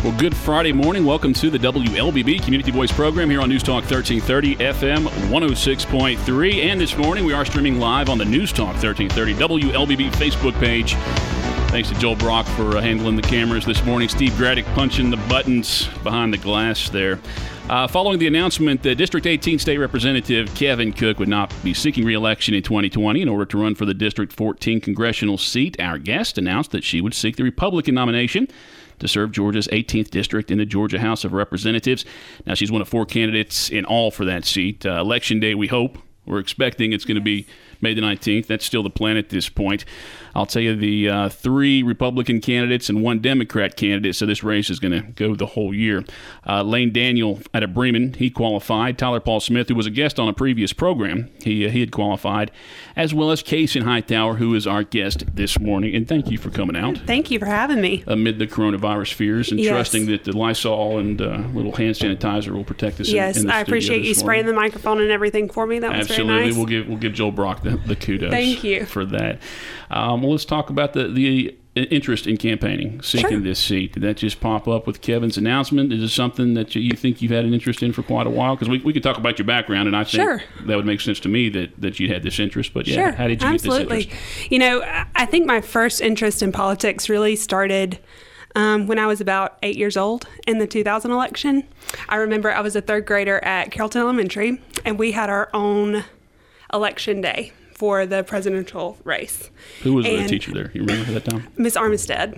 Well, good Friday morning. Welcome to the WLBB Community Voice program here on News Talk 1330 FM 106.3. And this morning we are streaming live on the News Talk 1330 WLBB Facebook page. Thanks to Joel Brock for handling the cameras this morning. Steve Graddick punching the buttons behind the glass there. Following the announcement that District 18 State Representative Kevin Cook would not be seeking re-election in 2020 in order to run for the District 14 congressional seat, our guest announced that she would seek the Republican nomination to serve Georgia's 18th District in the Georgia House of Representatives. Now, she's one of 4 candidates in all for that seat. Election day, we hope. We're expecting it's going to be May the 19th. That's still the plan at this point. I'll tell you, the 3 Republican candidates and 1 Democrat candidate, so this race is going to go the whole year. Lane Daniel out of Bremen, he qualified. Tyler Paul Smith, who was a guest on a previous program, he had qualified, as well as Kaysen Hightower, who is our guest this morning. And thank you for coming out. Thank you for having me. Amid the coronavirus fears and trusting that the Lysol and little hand sanitizer will protect us. Yes, in the I appreciate you spraying the microphone and everything for me. That was Absolutely. Very nice. We'll give Joel Brock the kudos. Thank you for that. Well, let's talk about the interest in campaigning, seeking this seat. Did that just pop up with Kevin's announcement? Is it something that you think you've had an interest in for quite a while? Because we could talk about your background, and I think that would make sense to me that you'd had this interest. But how did you get this interest? You know, I think my first interest in politics really started when I was about 8 years old in the 2000 election. I remember I was a 3rd grader at Carrollton Elementary, and we had our own election day for the presidential race. Who was the teacher there? You remember that time? Miss Armistead.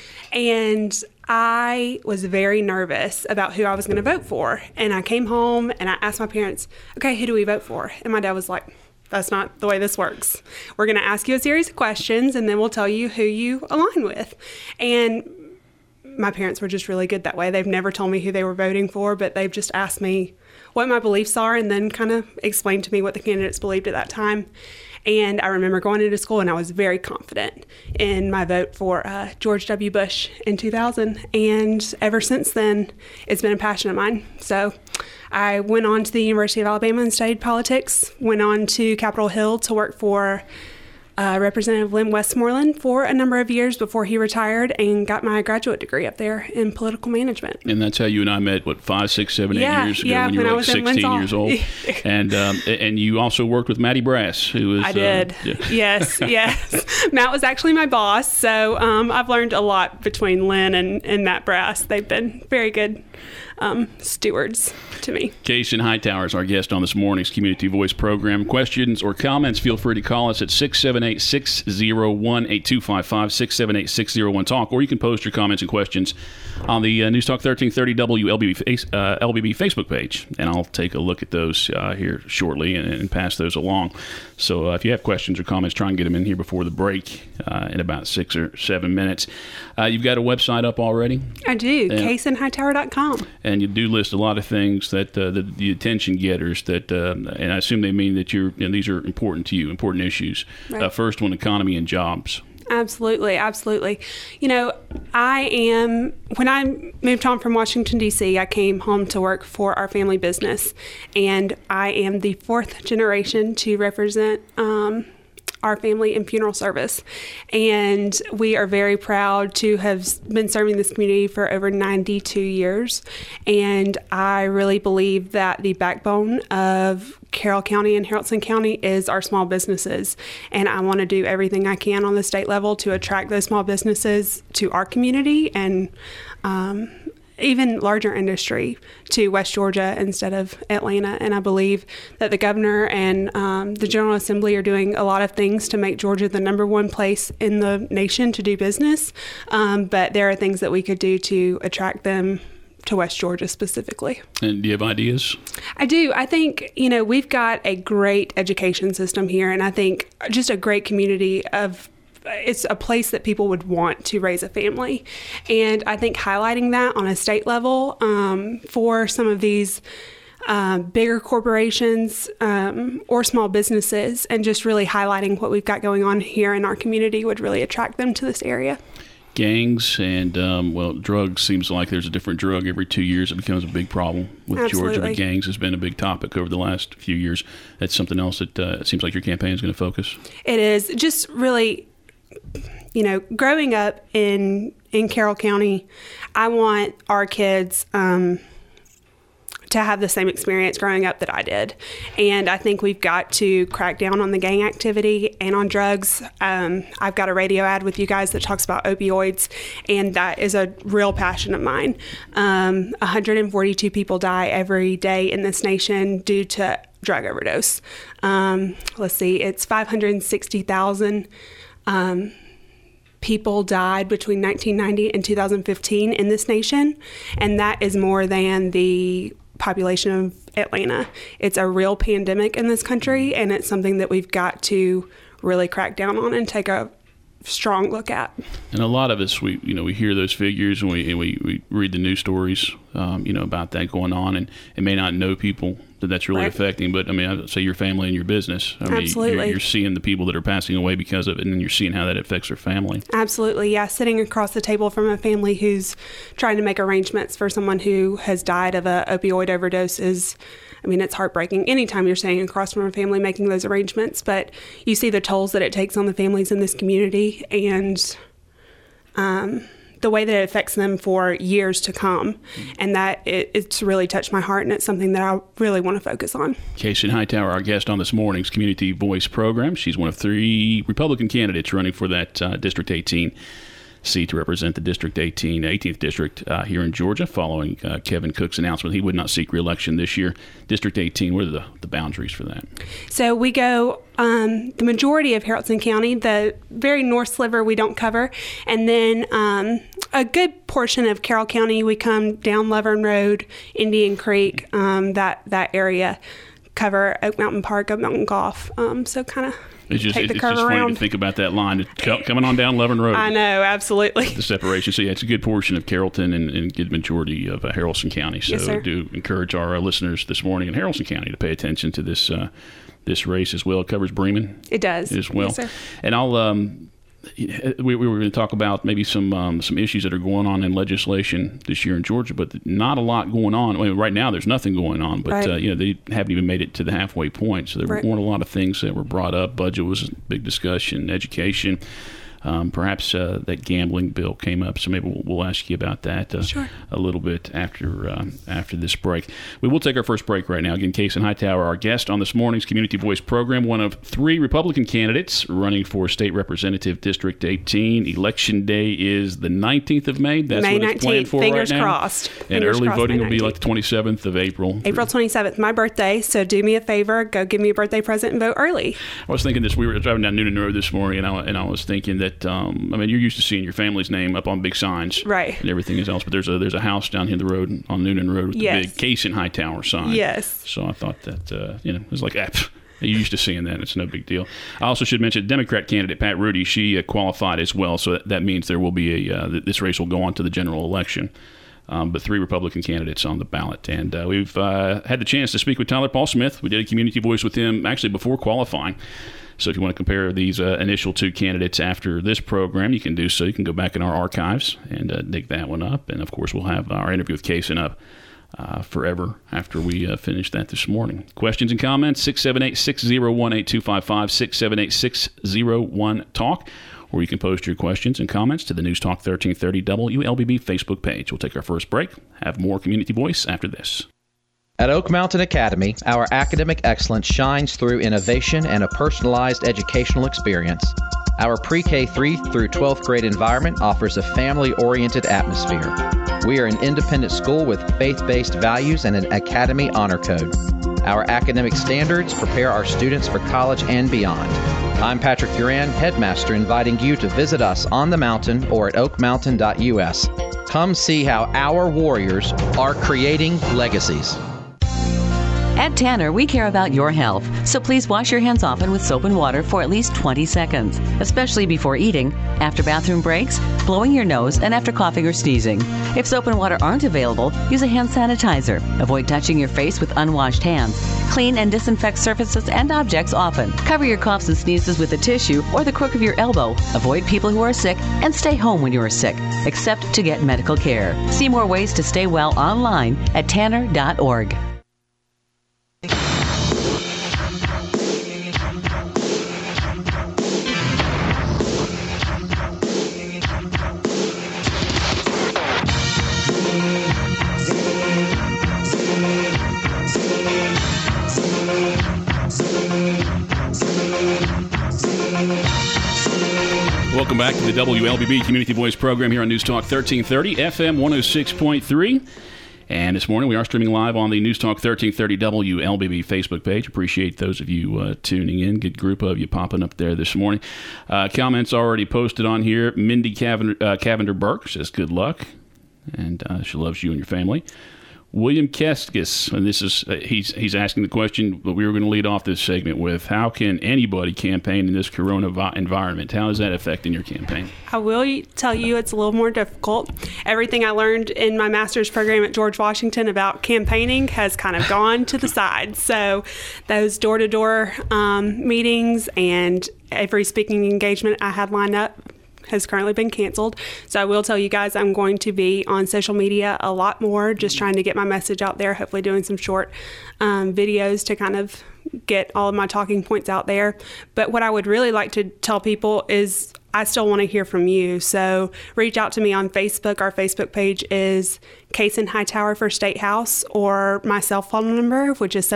And I was very nervous about who I was going to vote for. And I came home and I asked my parents, okay, who do we vote for? And my dad was like, that's not the way this works. We're going to ask you a series of questions and then we'll tell you who you align with. And my parents were just really good that way. They've never told me who they were voting for, but they've just asked me what my beliefs are and then kind of explained to me what the candidates believed at that time. And I remember going into school and I was very confident in my vote for George W. Bush in 2000. And ever since then, it's been a passion of mine. So I went on to the University of Alabama and studied politics, went on to Capitol Hill to work for Representative Lynn Westmoreland for a number of years before he retired and got my graduate degree up there in political management. And that's how you and I met, 5, 6, 7, 8 years ago when you were like 16 years old. And you also worked with Matty Brass, who was... I did. Yes. Matt was actually my boss, so I've learned a lot between Lynn and Matt Brass. They've been very good stewards to me. Kaysen Hightower is our guest on this morning's Community Voice program. Questions or comments, feel free to call us at 678-601-8255, 678-601-TALK, or you can post your comments and questions on the News Talk 1330 WLBB Facebook page, and I'll take a look at those here shortly and pass those along. So if you have questions or comments, try and get them in here before the break in about 6 or 7 minutes. You've got a website up already? I do, KaysenHightower.com. And you do list a lot of things that the attention getters that, and I assume they mean that these are important to you, important issues. Right. First one, economy and jobs. Absolutely. You know, when I moved home from Washington, D.C., I came home to work for our family business, and I am the 4th generation to represent our family in funeral service. And we are very proud to have been serving this community for over 92 years. And I really believe that the backbone of Carroll County and Haralson County is our small businesses. And I want to do everything I can on the state level to attract those small businesses to our community and even larger industry to West Georgia instead of Atlanta. And I believe that the governor and the General Assembly are doing a lot of things to make Georgia the #1 place in the nation to do business. But there are things that we could do to attract them to West Georgia specifically. And do you have ideas? I do. I think, we've got a great education system here, and I think just a great community of it's a place that people would want to raise a family. And I think highlighting that on a state level for some of these bigger corporations or small businesses and just really highlighting what we've got going on here in our community would really attract them to this area. Gangs and, drugs. Seems like there's a different drug every 2 years. It becomes a big problem with Absolutely. Georgia. But gangs has been a big topic over the last few years. That's something else that it seems like your campaign is going to focus. It is. Just really, growing up in in Carroll County. I want our kids to have the same experience growing up that I did. And I think we've got to crack down on the gang activity and on drugs. I've got a radio ad with you guys that talks about opioids, and that is a real passion of mine. 142 people die every day in this nation due to drug overdose. Let's see, it's 560,000 people died between 1990 and 2015 in this nation, and that is more than the population of Atlanta. It's a real pandemic in this country, and it's something that we've got to really crack down on and take a strong look at. And a lot of us, we hear those figures and we read the news stories, about that going on, and may not know people that's really affecting. But I mean, I'd say your family and your business. I mean, absolutely. You're seeing the people that are passing away because of it, and then you're seeing how that affects their family. Absolutely, yeah. Sitting across the table from a family who's trying to make arrangements for someone who has died of an opioid overdose is, I mean, it's heartbreaking anytime you're sitting across from a family making those arrangements, but you see the tolls that it takes on the families in this community, and the way that it affects them for years to come, and that it's really touched my heart, and it's something that I really want to focus on. Kaysen Hightower, our guest on this morning's Community Voice program. She's one of 3 Republican candidates running for that District 18 seat to represent the 18th District here in Georgia, following Kevin Cook's announcement he would not seek re-election this year. District 18, what are the boundaries for that? So we go the majority of Haralson County, the very north sliver we don't cover, and then a good portion of Carroll County, we come down Lovern Road, Indian Creek, that area, cover Oak Mountain Park, Oak Mountain Golf, so kind of it's just funny to think about that line coming on down Lovern Road. I know, absolutely. The separation. So, yeah, it's a good portion of Carrollton and a good majority of Haralson County. So, yes, I do encourage our listeners this morning in Haralson County to pay attention to this race as well. It covers Bremen. It does. As well. Yes, sir. And I'll we were going to talk about maybe some issues that are going on in legislation this year in Georgia, but not a lot going on. I mean, right now there's nothing going on, but right. They haven't even made it to the halfway point. So there weren't a lot of things that were brought up. Budget was a big discussion, education. Perhaps that gambling bill came up, so maybe we'll ask you about that a little bit after this break. We will take our first break right now. Again, Kaysen Hightower, our guest on this morning's Community Voice program, one of 3 Republican candidates running for State Representative District 18. Election Day is the 19th of May. That's May what it's 19th. Planned for Fingers right now. Crossed. And Fingers early crossed, voting will be like the 27th of April. April 27th, my birthday, so do me a favor, go give me a birthday present and vote early. I was thinking this, we were driving down Noonan Road this morning, and I was thinking that I mean, you're used to seeing your family's name up on big signs, right, and everything else. But there's a house down here the road on Noonan Road with the big Kaysen Hightower sign. Yes. So I thought that it was like, you're used to seeing that. It's no big deal. I also should mention Democrat candidate Pat Rudy. She qualified as well, so that means there will be this race will go on to the general election. But 3 Republican candidates on the ballot. And we've had the chance to speak with Tyler Paul Smith. We did a Community Voice with him actually before qualifying. So if you want to compare these initial 2 candidates after this program, you can do so. You can go back in our archives and dig that one up. And, of course, we'll have our interview with Kaysen up forever after we finish that this morning. Questions and comments, 678-601-8255, 678-601-TALK. Or you can post your questions and comments to the News Talk 1330 WLBB Facebook page. We'll take our first break. Have more Community Voice after this. At Oak Mountain Academy, our academic excellence shines through innovation and a personalized educational experience. Our pre-K 3 through 12th grade environment offers a family-oriented atmosphere. We are an independent school with faith-based values and an Academy Honor Code. Our academic standards prepare our students for college and beyond. I'm Patrick Duran, headmaster, inviting you to visit us on the mountain or at oakmountain.us. Come see how our warriors are creating legacies. At Tanner, we care about your health, so please wash your hands often with soap and water for at least 20 seconds, especially before eating, after bathroom breaks, blowing your nose, and after coughing or sneezing. If soap and water aren't available, use a hand sanitizer. Avoid touching your face with unwashed hands. Clean and disinfect surfaces and objects often. Cover your coughs and sneezes with a tissue or the crook of your elbow. Avoid people who are sick and stay home when you are sick, except to get medical care. See more ways to stay well online at tanner.org. Welcome back to the WLBB Community Voice program here on News Talk 1330, FM 106.3. And this morning we are streaming live on the News Talk 1330 WLBB Facebook page. Appreciate those of you tuning in. Good group of you popping up there this morning. Comments already posted on here. Mindy Cavender Burke says good luck, and she loves you and your family. William Keskis, and this is he's asking the question, but we were going to lead off this segment with, how can anybody campaign in this corona environment? How is that affecting your campaign? I will tell you it's a little more difficult. Everything I learned in my master's program at George Washington about campaigning has kind of gone to the side. So those door-to-door meetings and every speaking engagement I had lined up has currently been canceled. So I will tell you guys I'm going to be on social media a lot more, just trying to get my message out there, hopefully doing some short videos to kind of get all of my talking points out there. But what I would really like to tell people is I still want to hear from you. So reach out to me on Facebook. Our Facebook page is Cason Hightower for State House, or my cell phone number, which is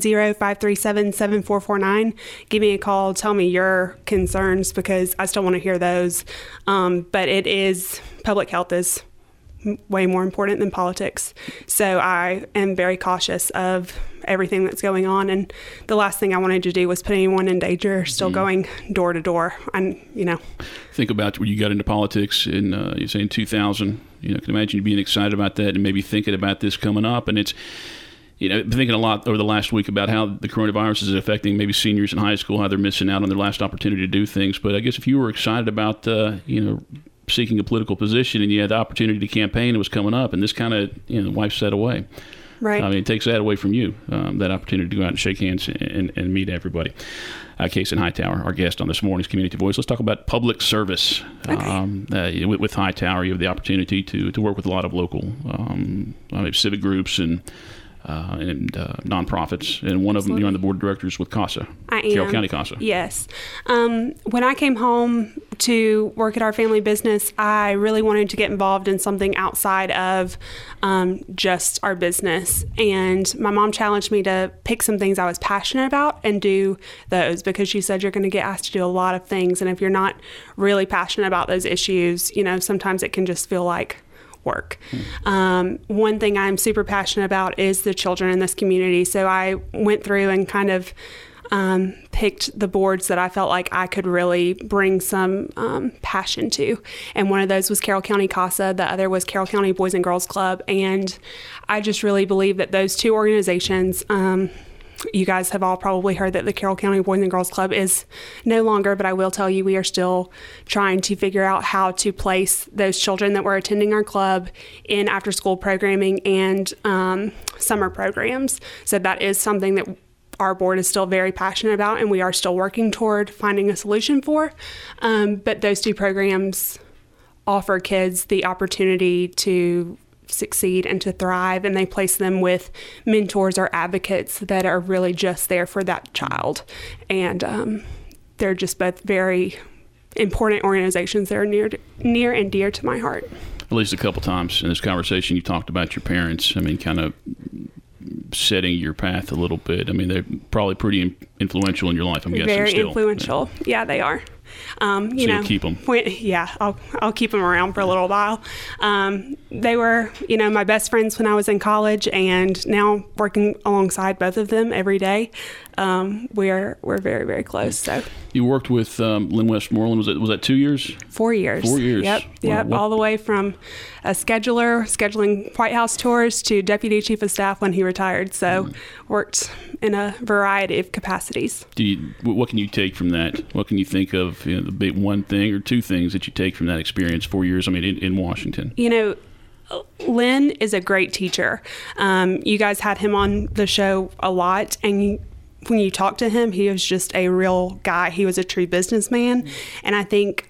770-537-7449. Give me a call. Tell me your concerns, because I still want to hear those. But it is, public health is way more important than politics. So I am very cautious of everything that's going on, and the last thing I wanted to do was put anyone in danger, still going door to door. And think about when you got into politics in you say in 2000, I can imagine you being excited about that and maybe thinking about this coming up. And it's been thinking a lot over the last week about how the coronavirus is affecting maybe seniors in high school, how they're missing out on their last opportunity to do things. But I guess if you were excited about seeking a political position and you had the opportunity to campaign, it was coming up, and this kind of wipes that away. Right. I mean, it takes that away from you, that opportunity to go out and shake hands and meet everybody. Cason Hightower, our guest on this morning's Community Voice. Let's talk about public service. Okay. With Hightower, you have the opportunity to work with a lot of local civic groups and nonprofits, and one of them, you're on the board of directors with CASA. I am. Carroll County CASA. Yes. When I came home to work at our family business, I really wanted to get involved in something outside of just our business. And my mom challenged me to pick some things I was passionate about and do those, because she said you're going to get asked to do a lot of things. And if you're not really passionate about those issues, sometimes it can just feel like work. One thing I'm super passionate about is the children in this community. So I went through and kind of picked the boards that I felt like I could really bring some passion to. And one of those was Carroll County CASA. The other was Carroll County Boys and Girls Club. And I just really believe that those two organizations, you guys have all probably heard that the Carroll County Boys and Girls Club is no longer, but I will tell you we are still trying to figure out how to place those children that were attending our club in after-school programming and summer programs. So that is something that our board is still very passionate about, and we are still working toward finding a solution for. But those two programs offer kids the opportunity to succeed and to thrive, and they place them with mentors or advocates that are really just there for that child. And they're just both very important organizations that are near and dear to my heart. At least a couple times in this conversation you talked about your parents. I mean, kind of setting your path a little bit. I mean, they're probably pretty influential in your life, I'm guessing. Very influential. Yeah, they are. You'll keep them. I'll keep them around for a little while. They were, my best friends when I was in college, and now working alongside both of them every day. We're very, very close. So you worked with Lynn Westmoreland. Was that 2 years? 4 years. 4 years. Yep. All the way from a scheduling White House tours to deputy chief of staff when he retired. So worked in a variety of capacities. What can you take from that? What can you think of, the big one thing or two things that you take from that experience, 4 years, in Washington? Lynn is a great teacher. You guys had him on the show a lot, and when you talk to him, he was just a real guy. He was a true businessman. And I think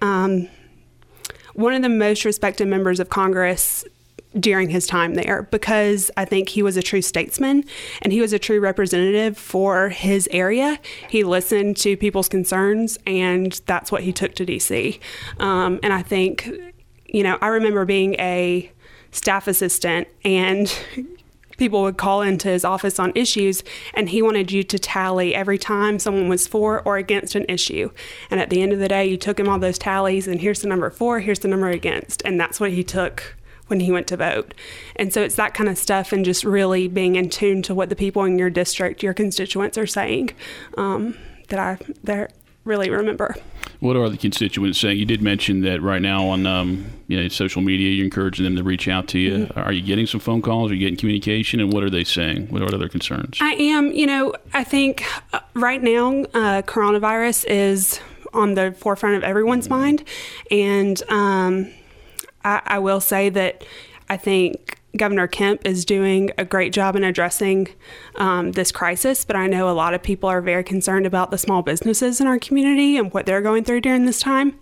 one of the most respected members of Congress during his time there, because I think he was a true statesman and he was a true representative for his area. He listened to people's concerns, and that's what he took to DC. And I think, I remember being a staff assistant and people would call into his office on issues, and he wanted you to tally every time someone was for or against an issue. And at the end of the day, you took him all those tallies, and here's the number for, here's the number against. And that's what he took when he went to vote. And so it's that kind of stuff, and just really being in tune to what the people in your district, your constituents are saying, that I really remember. What are the constituents saying? You did mention that right now on social media, you're encouraging them to reach out to you. Mm-hmm. Are you getting some phone calls? Are you getting communication? And what are they saying? What are their concerns? I am. I think right now coronavirus is on the forefront of everyone's mind. And I will say that I think Governor Kemp is doing a great job in addressing this crisis, but I know a lot of people are very concerned about the small businesses in our community and what they're going through during this time.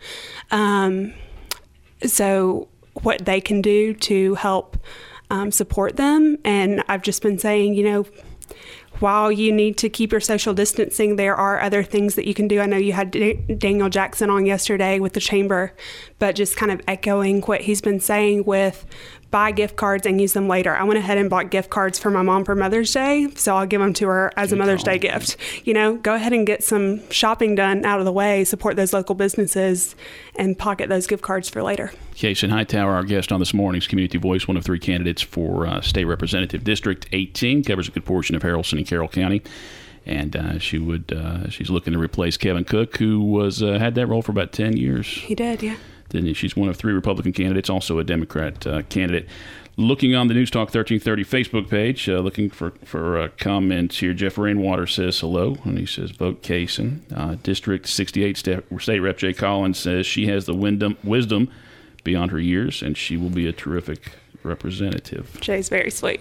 So what they can do to help support them. And I've just been saying, while you need to keep your social distancing, there are other things that you can do. I know you had Daniel Jackson on yesterday with the chamber, but just kind of echoing what he's been saying with buy gift cards and use them later. I went ahead and bought gift cards for my mom for Mother's Day, so I'll give them to her as a Mother's Day gift. Go ahead and get some shopping done out of the way, support those local businesses, and pocket those gift cards for later. Kaysen Hightower, our guest on this morning's Community Voice, one of three candidates for State Representative District 18, covers a good portion of Haralson and Carroll County. And she's looking to replace Kevin Cook, who had that role for about 10 years. He did, yeah. Then she's one of three Republican candidates, also a Democrat candidate. Looking on the News Talk 1330 Facebook page, looking for comments here. Jeff Rainwater says hello, and he says vote Kaysen. District 68 State Rep Jay Collins says she has the wisdom beyond her years, and she will be a terrific representative. Jay's very sweet.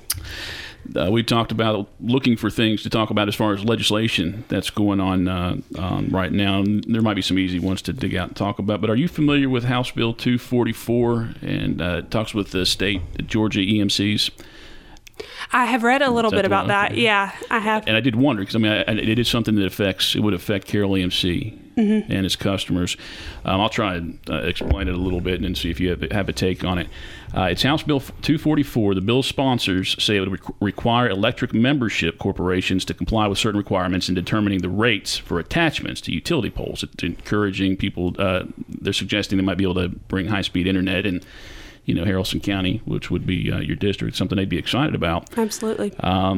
We talked about looking for things to talk about as far as legislation that's going on right now. There might be some easy ones to dig out and talk about, but are you familiar with House Bill 244 and it talks with the state Georgia EMCs? I have read a little bit about that. Yeah, I have. And I did wonder, because it is something that would affect Carroll EMC and its customers. I'll try and explain it a little bit and see if you have a take on it. It's House Bill 244. The bill's sponsors say it would require electric membership corporations to comply with certain requirements in determining the rates for attachments to utility poles. It's encouraging people. They're suggesting they might be able to bring high-speed internet and Haralson County, which would be your district, something they'd be excited about. Absolutely.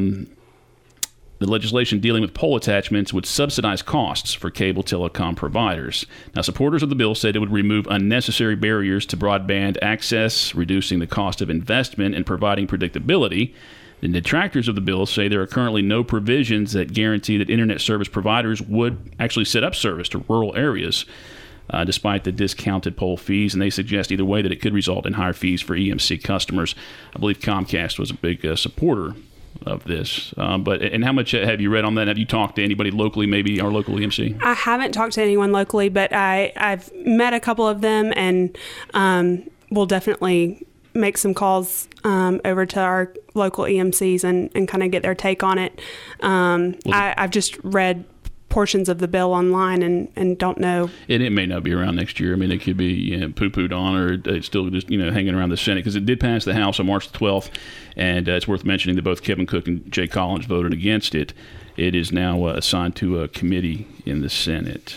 The legislation dealing with pole attachments would subsidize costs for cable telecom providers. Now, supporters of the bill said it would remove unnecessary barriers to broadband access, reducing the cost of investment and providing predictability. The detractors of the bill say there are currently no provisions that guarantee that internet service providers would actually set up service to rural areas, despite the discounted pole fees, and they suggest either way that it could result in higher fees for EMC customers. I believe Comcast was a big supporter of this. And how much have you read on that? Have you talked to anybody locally, maybe our local EMC? I haven't talked to anyone locally, but I've met a couple of them, and we'll definitely make some calls over to our local EMCs and kind of get their take on it. I've just read portions of the bill online and don't know. And it may not be around next year. I mean, it could be poo-pooed on, or it's still just hanging around the Senate, because it did pass the House on March 12th, and it's worth mentioning that both Kevin Cook and Jay Collins voted against it. It is now assigned to a committee in the Senate.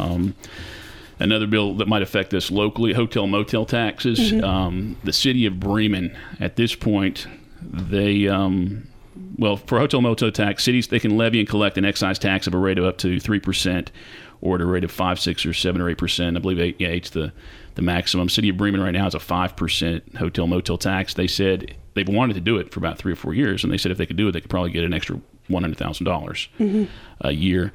Another bill that might affect us locally, hotel-motel taxes. Mm-hmm. The city of Bremen, at this point, they... for hotel motel tax, cities, they can levy and collect an excise tax of a rate of up to 3% or at a rate of 5, 6, or 7 or 8%. I believe 8's the maximum. City of Bremen right now has a 5% hotel motel tax. They said they've wanted to do it for about 3 or 4 years, and they said if they could do it, they could probably get an extra $100,000 a year.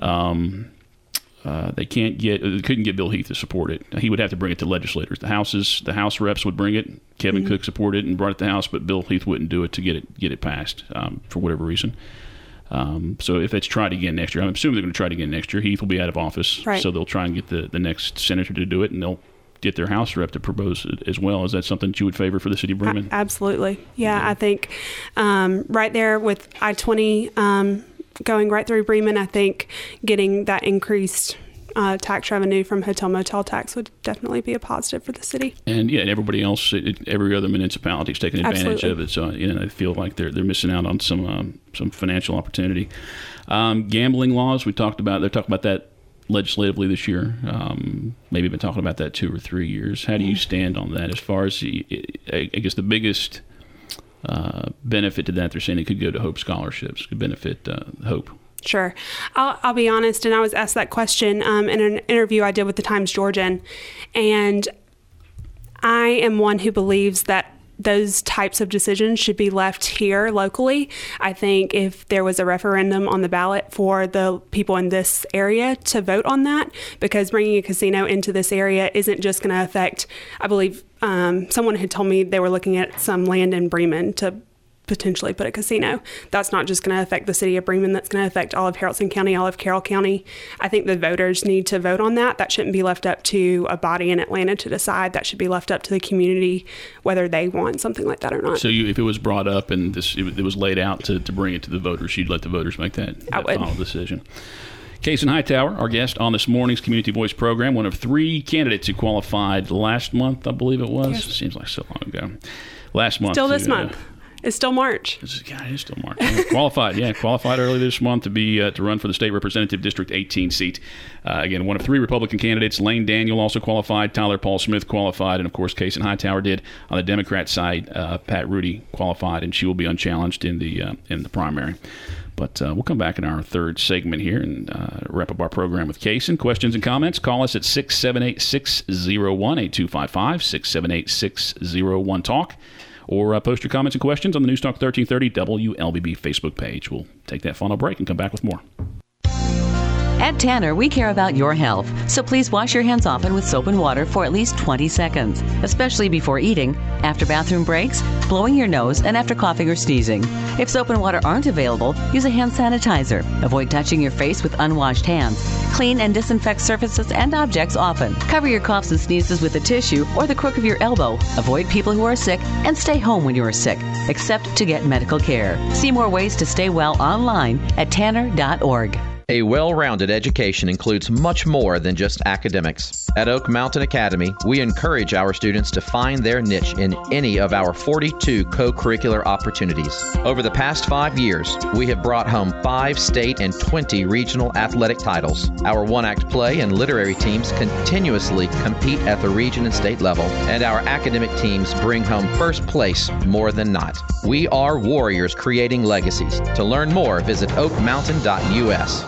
They couldn't get Bill Heath to support it. He would have to bring it to legislators. The House reps would bring it. Kevin Cook supported it and brought it to the House, but Bill Heath wouldn't do it to get it passed for whatever reason. So if it's tried again next year, I'm assuming they're going to try it again next year. Heath will be out of office, right. So they'll try and get the next senator to do it, and they'll get their House rep to propose it as well. Is that something that you would favor for the city of Bremen? Absolutely. Yeah, I think right there with I-20 going right through Bremen, I think getting that increased tax revenue from hotel motel tax would definitely be a positive for the city. And everybody else, every other municipality is taking advantage of it. So they feel like they're missing out on some financial opportunity. Gambling laws, they're talking about that legislatively this year. Maybe been talking about that 2 or 3 years. How do you stand on that? As far as I guess the biggest benefit to that, they're saying it could go to Hope scholarships, could benefit Hope. Sure. I'll be honest, and I was asked that question in an interview I did with the Times-Georgian, and I am one who believes that those types of decisions should be left here locally. I think if there was a referendum on the ballot for the people in this area to vote on that, because bringing a casino into this area isn't just going to affect, I believe someone had told me they were looking at some land in Bremen to potentially put a casino. That's not just going to affect the city of Bremen. That's going to affect all of Haralson County, all of Carroll County. I think the voters need to vote on that. That shouldn't be left up to a body in Atlanta to decide. That should be left up to the community, whether they want something like that or not. So if it was brought up and it was laid out to bring it to the voters, you'd let the voters make that final decision. Kaysen Hightower, our guest on this morning's Community Voice program, one of 3 candidates who qualified last month, I believe it was. Yes. Seems like so long ago. Last month. Still this month. It's still March. It's still March. Yeah. Qualified early this month to run for the state representative District 18 seat. Again, one of 3 Republican candidates. Lane Daniel also qualified. Tyler Paul Smith qualified, and of course, Kaysen Hightower did. On the Democrat side, Pat Rudy qualified, and she will be unchallenged in the primary. But we'll come back in our third segment here and wrap up our program with Kaysen. Questions and comments, call us at 678-601-8255, 678-601-TALK, or post your comments and questions on the News Talk 1330 WLBB Facebook page. We'll take that final break and come back with more. At Tanner, we care about your health, so please wash your hands often with soap and water for at least 20 seconds, especially before eating, after bathroom breaks, blowing your nose, and after coughing or sneezing. If soap and water aren't available, use a hand sanitizer. Avoid touching your face with unwashed hands. Clean and disinfect surfaces and objects often. Cover your coughs and sneezes with a tissue or the crook of your elbow. Avoid people who are sick, and stay home when you are sick, except to get medical care. See more ways to stay well online at tanner.org. A well-rounded education includes much more than just academics. At Oak Mountain Academy, we encourage our students to find their niche in any of our 42 co-curricular opportunities. Over the past 5 years, we have brought home 5 state and 20 regional athletic titles. Our one-act play and literary teams continuously compete at the region and state level, and our academic teams bring home first place more than not. We are warriors creating legacies. To learn more, visit oakmountain.us.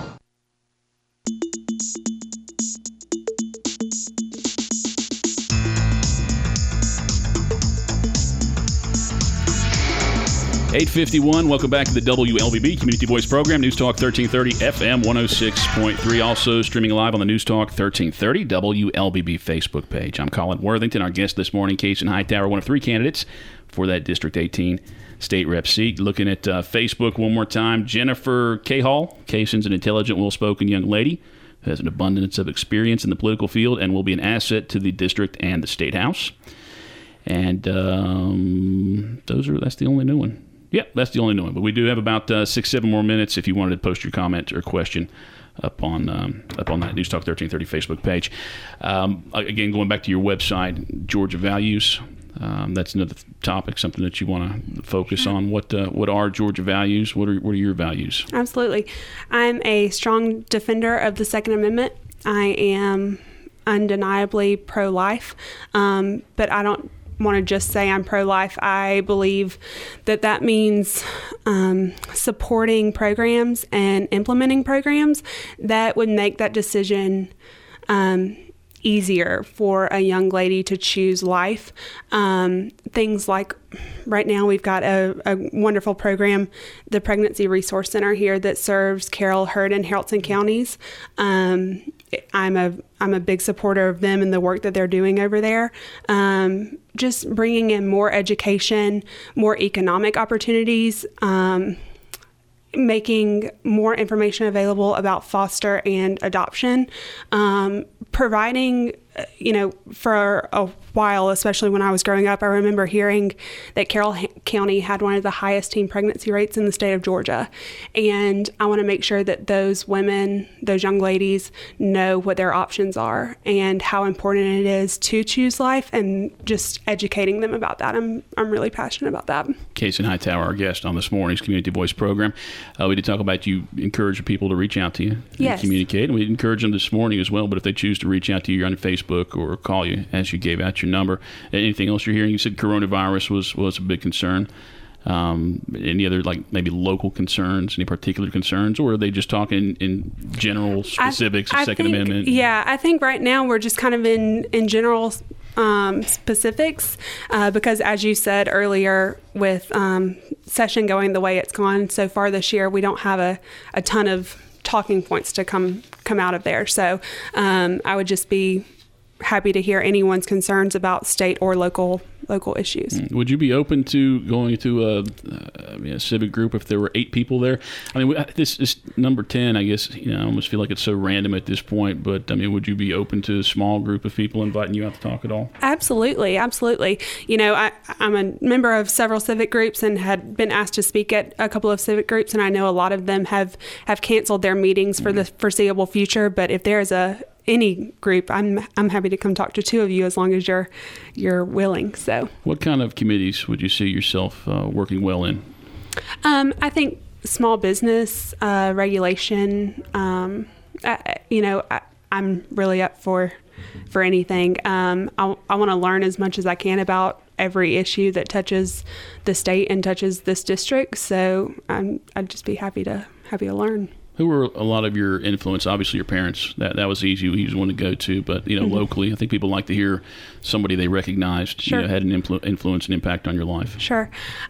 .851, welcome back to the WLBB Community Voice program, News Talk 1330 FM 106.3, also streaming live on the News Talk 1330 WLBB Facebook page. I'm Colin Worthington. Our guest this morning, Kaysen Hightower, one of 3 candidates for that District 18 state rep seat. Looking at Facebook one more time, Jennifer Cahall. Kaysen's an intelligent, well-spoken young lady who has an abundance of experience in the political field and will be an asset to the district and the State House. And that's the only new one. Yep, that's the only new one. But we do have about 6-7 more minutes if you wanted to post your comment or question up on that News Talk 1330 Facebook page. Again, going back to your website, Georgia Values. That's another topic, something that you want to focus on. What are Georgia values? What are your values? Absolutely. I'm a strong defender of the Second Amendment. I am undeniably pro-life, but I don't want to just say I'm pro-life. I believe that means supporting programs and implementing programs that would make that decision easier for a young lady to choose life. Things like right now we've got a wonderful program, the Pregnancy Resource Center here, that serves Carroll, Heard, and Haralson counties. I'm a big supporter of them and the work that they're doing over there. Just bringing in more education, more economic opportunities, making more information available about foster and adoption, providing for a while, especially when I was growing up, I remember hearing that Carroll County had one of the highest teen pregnancy rates in the state of Georgia. And I want to make sure that those women, those young ladies, know what their options are and how important it is to choose life, and just educating them about that. I'm really passionate about that. Kaysen Hightower, our guest on this morning's Community Voice program. We did talk about you encourage people to reach out to you and communicate. And we encourage them this morning as well, but if they choose to reach out to you on Facebook or call you as you gave out your number. Anything else you're hearing? You said coronavirus was a big concern. Any other, like, maybe local concerns, any particular concerns, or are they just talking in general specifics of Second Amendment? Yeah, I think right now we're just kind of in general specifics, because as you said earlier, with session going the way it's gone so far this year, we don't have a ton of talking points to come out of there. So I would just be happy to hear anyone's concerns about state or local issues. Would you be open to going to a civic group if there were 8 people there? I mean, this number 10, I guess, I almost feel like it's so random at this point, but I mean, would you be open to a small group of people inviting you out to talk at all? Absolutely. I'm a member of several civic groups and had been asked to speak at a couple of civic groups, and I know a lot of them have canceled their meetings for the foreseeable future, but if there is any group, I'm happy to come talk to 2 of you as long as you're willing. So, what kind of committees would you see yourself working well in? I think small business regulation. I'm really up for anything. I want to learn as much as I can about every issue that touches the state and touches this district. So I'd just be happy to learn. Who were a lot of your influence? Obviously, your parents. That was easy. You just wanted to go to, but locally, I think people like to hear somebody they recognized had an influence and impact on your life. Sure.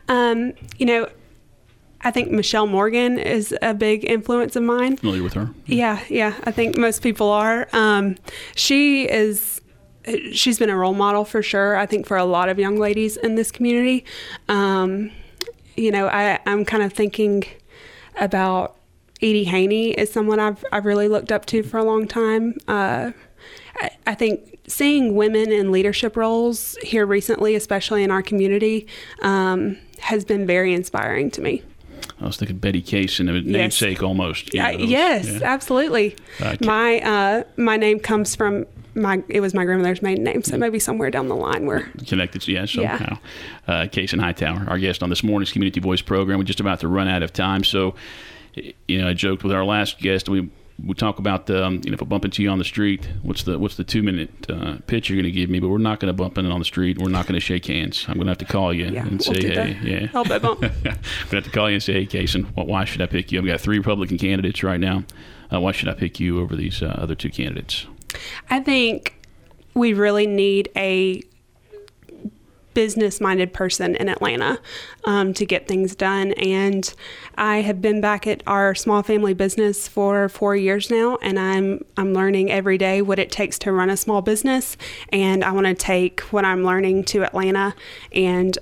I think Michelle Morgan is a big influence of mine. Familiar with her? Yeah. I think most people are. She's been a role model for sure. I think for a lot of young ladies in this community. I'm kind of thinking about Edie Haney is someone I've really looked up to for a long time. I think seeing women in leadership roles here recently, especially in our community, has been very inspiring to me. I was thinking Betty Kaysen, a namesake almost. Yes, absolutely. My name comes from it was my grandmother's maiden name, so maybe somewhere down the line we're connected. Somehow. Kaysen Hightower, our guest on this morning's Community Voice program. We're just about to run out of time, so I joked with our last guest. We talk about if I bump into you on the street, what's the 2-minute pitch you're going to give me? But we're not going to bump in on the street. We're not going to shake hands. I'm going to have to call you and say, hey, elbow bump. I'm going to have to call you and say, hey, Kaysen, why should I pick you? I've got 3 Republican candidates right now. Why should I pick you over these other 2 candidates? I think we really need a business-minded person in Atlanta to get things done. And I have been back at our small family business for 4 years now, and I'm learning every day what it takes to run a small business. And I want to take what I'm learning to Atlanta and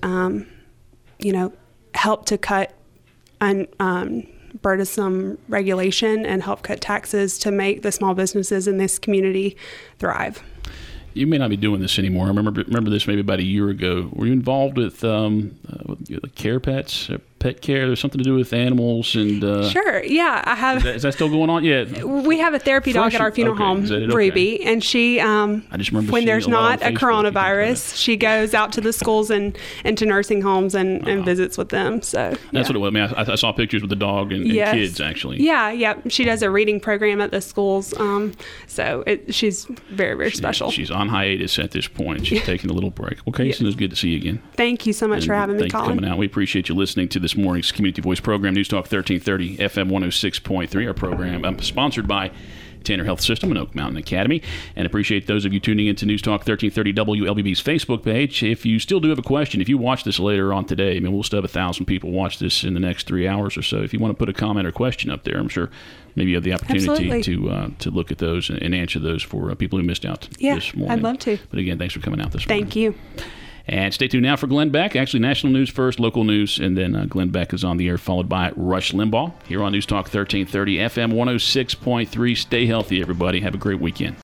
help to cut burdensome regulation and help cut taxes to make the small businesses in this community thrive. You may not be doing this anymore. I remember this maybe about a year ago. Were you involved with Care Pets, pet care? There's something to do with animals and. Sure. Yeah, I have. Is that still going on? Yeah. We have a therapy dog at our funeral home, Ruby, and she. I just remember when there's not a coronavirus, she goes out to the schools and to nursing homes and visits with them. So that's what it was. I mean, I saw pictures with the dog and kids actually. Yeah. She does a reading program at the schools. So she's very, very special. She's on hiatus at this point. She's taking a little break. Well, Kaysen, it's good to see you again. Thank you so much for having me, Colin. Thank you for coming out. We appreciate you listening to this morning's Community Voice program, News Talk 1330 FM 106.3. Our program sponsored by Tanner Health System and Oak Mountain Academy. And appreciate those of you tuning into News Talk 1330 WLBB's Facebook page. If you still do have a question, if you watch this later on today, I mean, we'll still have 1,000 people watch this in the next 3 hours or so. If you want to put a comment or question up there, I'm sure maybe you have the opportunity to look at those and answer those for people who missed out this morning. I'd love to. But again, thanks for coming out this morning. Thank you. And stay tuned now for Glenn Beck. Actually, national news first, local news, and then Glenn Beck is on the air, followed by Rush Limbaugh here on News Talk 1330 FM 106.3. Stay healthy, everybody. Have a great weekend.